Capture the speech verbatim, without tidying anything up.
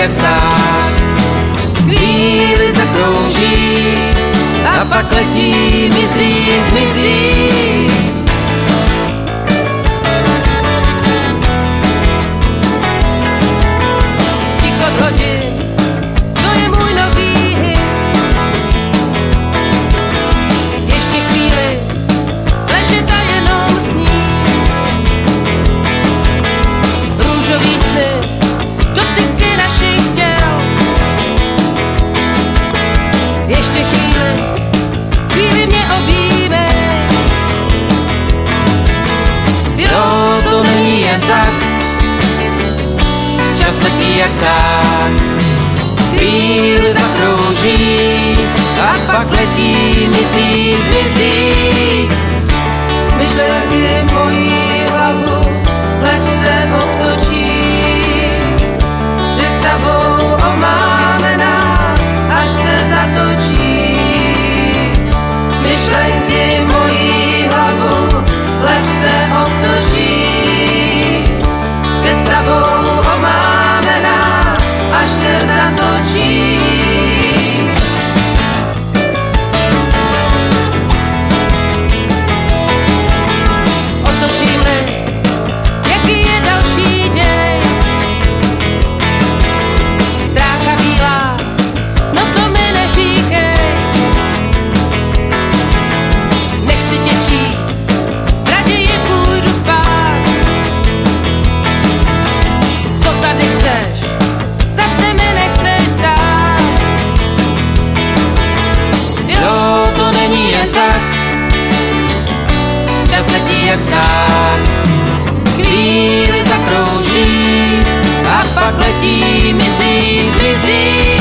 jak pták. Chvíli zakrouží a pak letí, mizí, zmizí. Ticho hodin, to je můj nový hit. Ještě chvíli, ležet a jenom sní. Růžový sny, dotyky našich těl. Ještě chvíli, chvíli mě objímej. Jo, to není jen tak, čas letí jak pták. Chvíli zakrouží a pak letí, mizí, zmizí. Myšlenky mojí hlavu lehce obtočí. Představou omámená, až se zatočí. Myšlenky mojí hlavu lehce obtočí. Představou omámená, až se zatočí. Otočím list, jaký je další děj. Strácha bílá, no to mi neříkej. Nechci tě číst, raději půjdu spát. Co tady chceš, snad se mi nechceš zdát. Jo, to není jen tak, čas letí jak pták. Chvíli zakrouží a pak letí, mizí, zmizí.